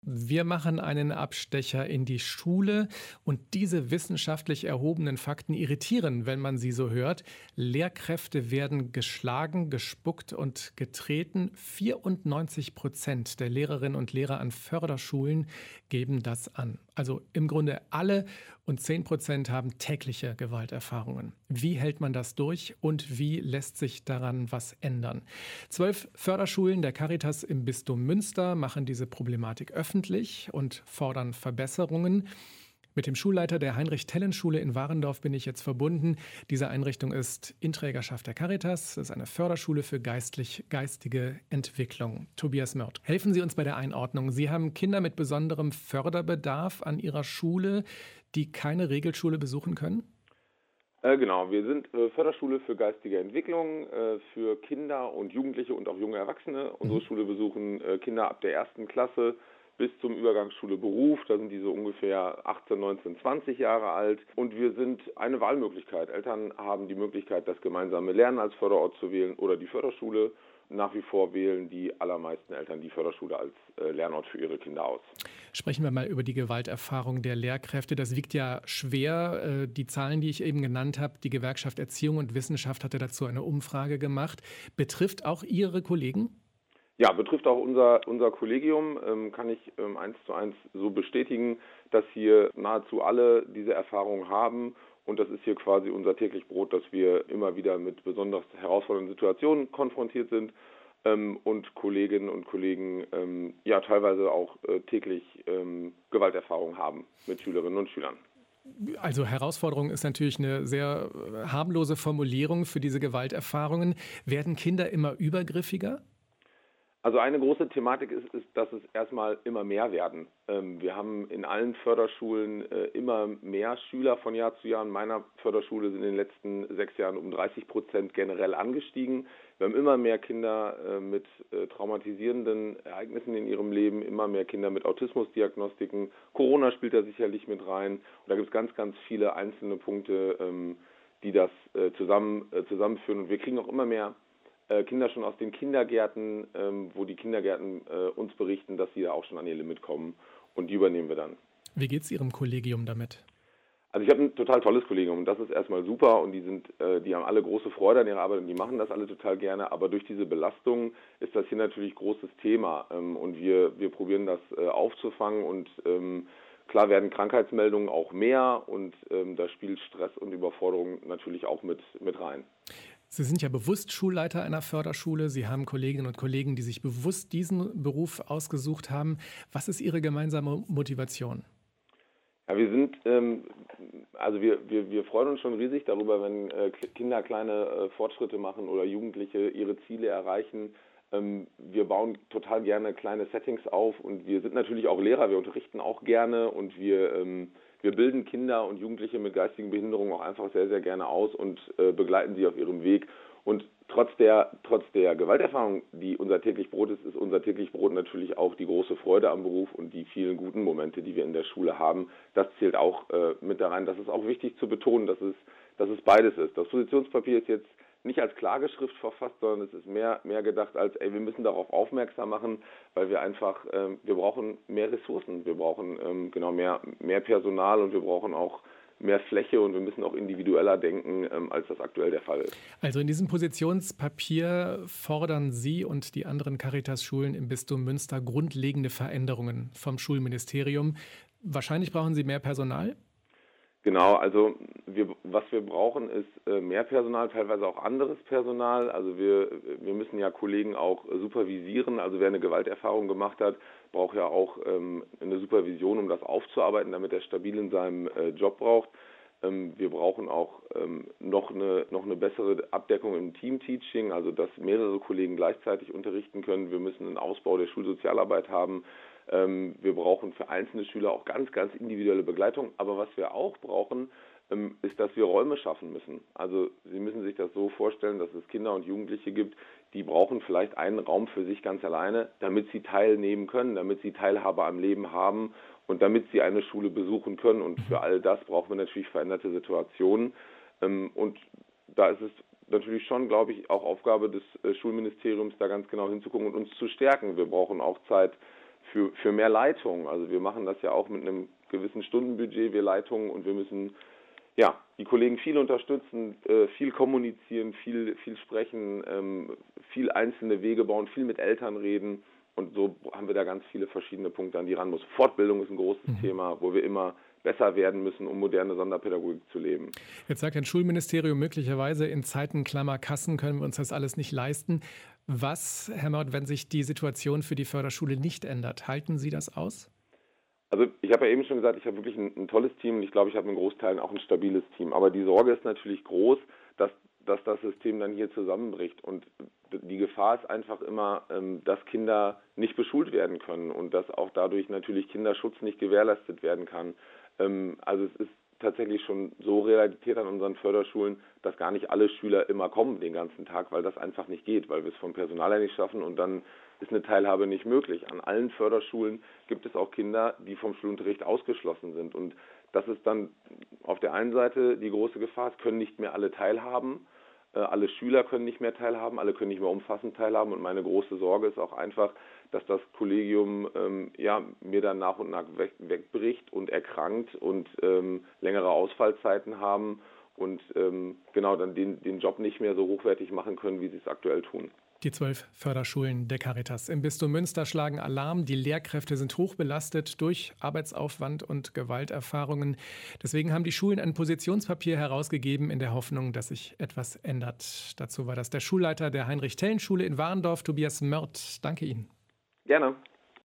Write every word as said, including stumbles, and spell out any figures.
Wir machen einen Abstecher in die Schule und diese wissenschaftlich erhobenen Fakten irritieren, wenn man sie so hört. Lehrkräfte werden geschlagen, gespuckt und getreten. vierundneunzig Prozent der Lehrerinnen und Lehrer an Förderschulen geben das an. Also im Grunde alle und zehn Prozent haben tägliche Gewalterfahrungen. Wie hält man das durch und wie lässt sich daran was ändern? Zwölf Förderschulen der Caritas im Bistum Münster machen diese Problematik öffentlich und fordern Verbesserungen. Mit dem Schulleiter der Heinrich-Tellen-Schule in Warendorf bin ich jetzt verbunden. Diese Einrichtung ist in Trägerschaft der Caritas. Es ist eine Förderschule für geistlich, geistige Entwicklung. Tobias Mörth, helfen Sie uns bei der Einordnung. Sie haben Kinder mit besonderem Förderbedarf an Ihrer Schule, die keine Regelschule besuchen können? Äh, genau, wir sind äh, Förderschule für geistige Entwicklung, äh, für Kinder und Jugendliche und auch junge Erwachsene. Unsere Mhm. Schule besuchen äh, Kinder ab der ersten Klasse bis zum Übergangsschule Beruf. Da sind die so ungefähr achtzehn, neunzehn, zwanzig Jahre alt. Und wir sind eine Wahlmöglichkeit. Eltern haben die Möglichkeit, das gemeinsame Lernen als Förderort zu wählen oder die Förderschule. Nach wie vor wählen die allermeisten Eltern die Förderschule als äh, Lernort für ihre Kinder aus. Sprechen wir mal über die Gewalterfahrung der Lehrkräfte. Das wiegt ja schwer. Äh, Die Zahlen, die ich eben genannt habe, die Gewerkschaft Erziehung und Wissenschaft hatte dazu eine Umfrage gemacht. Betrifft auch Ihre Kollegen? Ja, betrifft auch unser, unser Kollegium, ähm, kann ich ähm, eins zu eins so bestätigen, dass hier nahezu alle diese Erfahrung haben. Und das ist hier quasi unser täglich Brot, dass wir immer wieder mit besonders herausfordernden Situationen konfrontiert sind ähm, und Kolleginnen und Kollegen ähm, ja teilweise auch äh, täglich ähm, Gewalterfahrungen haben mit Schülerinnen und Schülern. Also Herausforderung ist natürlich eine sehr äh, harmlose Formulierung für diese Gewalterfahrungen. Werden Kinder immer übergriffiger? Also eine große Thematik ist, ist, dass es erstmal immer mehr werden. Ähm, wir haben in allen Förderschulen äh, immer mehr Schüler von Jahr zu Jahr. In meiner Förderschule sind in den letzten sechs Jahren um dreißig Prozent generell angestiegen. Wir haben immer mehr Kinder äh, mit äh, traumatisierenden Ereignissen in ihrem Leben, immer mehr Kinder mit Autismusdiagnostiken. Corona spielt da sicherlich mit rein. Und da gibt es ganz, ganz viele einzelne Punkte, ähm, die das äh, zusammen, äh, zusammenführen. Und wir kriegen auch immer mehr Kinder schon aus den Kindergärten, ähm, wo die Kindergärten äh, uns berichten, dass sie da auch schon an ihr Limit kommen und die übernehmen wir dann. Wie geht es Ihrem Kollegium damit? Also ich habe ein total tolles Kollegium und das ist erstmal super und die sind, äh, die haben alle große Freude an ihrer Arbeit und die machen das alle total gerne, aber durch diese Belastung ist das hier natürlich großes Thema ähm, und wir, wir probieren das äh, aufzufangen und ähm, klar werden Krankheitsmeldungen auch mehr und ähm, da spielt Stress und Überforderung natürlich auch mit, mit rein. Sie sind ja bewusst Schulleiter einer Förderschule. Sie haben Kolleginnen und Kollegen, die sich bewusst diesen Beruf ausgesucht haben. Was ist Ihre gemeinsame Motivation? Ja, wir sind, ähm, also wir, wir, wir freuen uns schon riesig darüber, wenn äh, Kinder kleine äh, Fortschritte machen oder Jugendliche ihre Ziele erreichen. Ähm, wir bauen total gerne kleine Settings auf und wir sind natürlich auch Lehrer, wir unterrichten auch gerne und wir, ähm, wir bilden Kinder und Jugendliche mit geistigen Behinderungen auch einfach sehr, sehr gerne aus und äh, begleiten sie auf ihrem Weg. Und trotz der, trotz der Gewalterfahrung, die unser täglich Brot ist, ist unser täglich Brot natürlich auch die große Freude am Beruf und die vielen guten Momente, die wir in der Schule haben. Das zählt auch äh, mit da rein. Das ist auch wichtig zu betonen, dass es, dass es beides ist. Das Positionspapier ist jetzt nicht als Klageschrift verfasst, sondern es ist mehr, mehr gedacht als, ey, wir müssen darauf aufmerksam machen, weil wir einfach, ähm, wir brauchen mehr Ressourcen, wir brauchen ähm, genau mehr, mehr Personal und wir brauchen auch mehr Fläche und wir müssen auch individueller denken, ähm, als das aktuell der Fall ist. Also in diesem Positionspapier fordern Sie und die anderen Caritas-Schulen im Bistum Münster grundlegende Veränderungen vom Schulministerium. Wahrscheinlich brauchen Sie mehr Personal? Genau, also wir, was wir brauchen, ist äh, mehr Personal, teilweise auch anderes Personal. Also wir, wir müssen ja Kollegen auch äh, supervisieren. Also wer eine Gewalterfahrung gemacht hat, braucht ja auch ähm, eine Supervision, um das aufzuarbeiten, damit er stabil in seinem äh, Job braucht. Ähm, wir brauchen auch ähm, noch eine, noch eine bessere Abdeckung im Team-Teaching, also dass mehrere Kollegen gleichzeitig unterrichten können. Wir müssen einen Ausbau der Schulsozialarbeit haben. Ähm, wir brauchen für einzelne Schüler auch ganz, ganz individuelle Begleitung. Aber was wir auch brauchen, ähm, ist, dass wir Räume schaffen müssen. Also Sie müssen sich das so vorstellen, dass es Kinder und Jugendliche gibt, die brauchen vielleicht einen Raum für sich ganz alleine, damit sie teilnehmen können, damit sie Teilhabe am Leben haben und damit sie eine Schule besuchen können. Und für all das brauchen wir natürlich veränderte Situationen. Ähm, und da ist es natürlich schon, glaube ich, auch Aufgabe des äh, Schulministeriums, da ganz genau hinzugucken und uns zu stärken. Wir brauchen auch Zeit für, für mehr Leitung. Also wir machen das ja auch mit einem gewissen Stundenbudget, wir Leitungen, und wir müssen ja die Kollegen viel unterstützen, äh, viel kommunizieren, viel, viel sprechen, ähm, viel einzelne Wege bauen, viel mit Eltern reden. Und so haben wir da ganz viele verschiedene Punkte, an die ran muss. Fortbildung ist ein großes mhm. Thema, wo wir immer besser werden müssen, um moderne Sonderpädagogik zu leben. Jetzt sagt ein Schulministerium möglicherweise, in Zeiten Klammerkassen können wir uns das alles nicht leisten. Was, Herr Mauth, wenn sich die Situation für die Förderschule nicht ändert? Halten Sie das aus? Also ich habe ja eben schon gesagt, ich habe wirklich ein, ein tolles Team und ich glaube, ich habe in Großteilen auch ein stabiles Team. Aber die Sorge ist natürlich groß, dass, dass das System dann hier zusammenbricht. Und die Gefahr ist einfach immer, dass Kinder nicht beschult werden können und dass auch dadurch natürlich Kinderschutz nicht gewährleistet werden kann. Also es ist tatsächlich schon so Realität an unseren Förderschulen, dass gar nicht alle Schüler immer kommen den ganzen Tag, weil das einfach nicht geht, weil wir es vom Personal her nicht schaffen und dann ist eine Teilhabe nicht möglich. An allen Förderschulen gibt es auch Kinder, die vom Schulunterricht ausgeschlossen sind, und das ist dann auf der einen Seite die große Gefahr, es können nicht mehr alle teilhaben, äh, alle Schüler können nicht mehr teilhaben, alle können nicht mehr umfassend teilhaben, und meine große Sorge ist auch einfach, dass das Kollegium ähm, ja, mir dann nach und nach weg, wegbricht und erkrankt und ähm, längere Ausfallzeiten haben und ähm, genau dann den, den Job nicht mehr so hochwertig machen können, wie sie es aktuell tun. Die zwölf Förderschulen der Caritas im Bistum Münster schlagen Alarm. Die Lehrkräfte sind hoch belastet durch Arbeitsaufwand und Gewalterfahrungen. Deswegen haben die Schulen ein Positionspapier herausgegeben in der Hoffnung, dass sich etwas ändert. Dazu war das der Schulleiter der Heinrich-Tellen-Schule in Warendorf, Tobias Mörth. Danke Ihnen. Gerne.